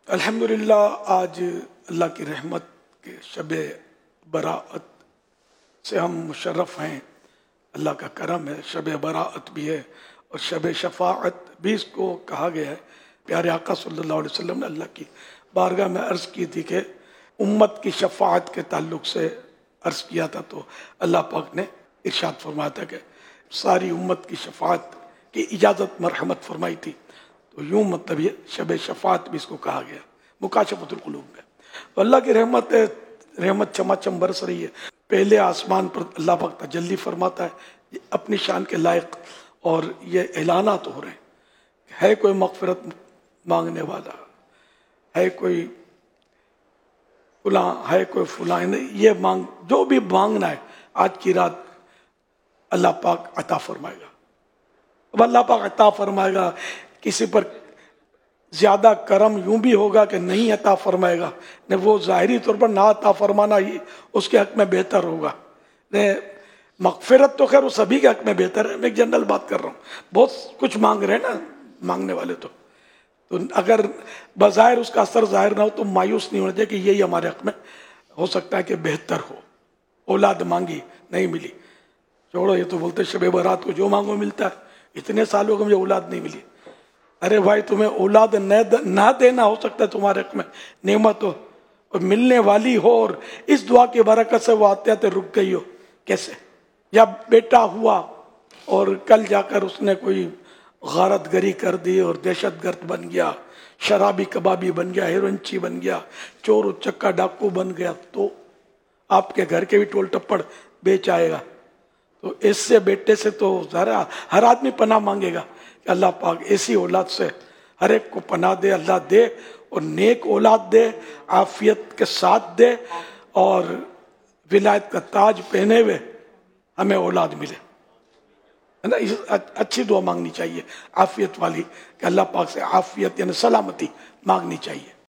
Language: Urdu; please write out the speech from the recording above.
الحمدللہ آج اللہ کی رحمت کے شب براءت سے ہم مشرف ہیں. اللہ کا کرم ہے. شب براءت بھی ہے اور شب شفاعت بھی اس کو کہا گیا ہے. پیارے آقا صلی اللہ علیہ وسلم نے اللہ کی بارگاہ میں عرض کی تھی کہ امت کی شفاعت کے تعلق سے عرض کیا تھا، تو اللہ پاک نے ارشاد فرمایا تھا کہ ساری امت کی شفاعت کی اجازت مرحمت فرمائی تھی. تو یوں مطلب یہ شب شفاعت بھی اس کو کہا گیا، مکاشفۃ القلوب میں. تو اللہ کی رحمت چماچم برس رہی ہے. پہلے آسمان پر اللہ پاک تجلی فرماتا ہے اپنی شان کے لائق، اور یہ اعلانات ہو رہے ہیں. ہے کوئی مغفرت مانگنے والا، ہے کوئی فلاں، ہے کوئی فلاں، یہ مانگ، جو بھی مانگنا ہے آج کی رات اللہ پاک عطا فرمائے گا. اب اللہ پاک عطا فرمائے گا، کسی پر زیادہ کرم یوں بھی ہوگا کہ نہیں عطا فرمائے گا، نہ وہ ظاہری طور پر نہ عطا فرمانا ہی اس کے حق میں بہتر ہوگا. مغفرت تو خیر وہ سبھی کے حق میں بہتر ہے، میں ایک جنرل بات کر رہا ہوں. بہت کچھ مانگ رہے ہیں نا مانگنے والے، تو اگر بظاہر اس کا اثر ظاہر نہ ہو تو مایوس نہیں ہونا چاہیے کہ یہی ہمارے حق میں ہو سکتا ہے کہ بہتر ہو. اولاد مانگی نہیں ملی، چھوڑو، یہ تو بولتے شب برات کو جو مانگو ملتا ہے. اتنے سالوں کو مجھے اولاد نہیں ملی. ارے بھائی، تمہیں اولاد نہ دینا ہو سکتا ہے تمہارے حق میں نعمت ہو اور ملنے والی ہو، اور اس دعا کی برکت سے وہ آتے آتے رک گئی ہو. کیسے؟ یا بیٹا ہوا اور کل جا کر اس نے کوئی غارت گری کر دی اور دہشت گرد بن گیا، شرابی کبابی بن گیا، ہیرونچی بن گیا، چور و چکا ڈاکو بن گیا، تو آپ کے گھر کے بھی ٹول ٹپڑ بیچ آئے گا. تو اس سے بیٹے سے تو ذرا ہر آدمی پناہ مانگے گا کہ اللہ پاک ایسی اولاد سے ہر ایک کو پناہ دے، اللہ دے، اور نیک اولاد دے، عافیت کے ساتھ دے، اور ولایت کا تاج پہنے ہوئے ہمیں اولاد ملے. ہے نا؟ اچھی دعا مانگنی چاہیے عافیت والی، کہ اللہ پاک سے عافیت یعنی سلامتی مانگنی چاہیے.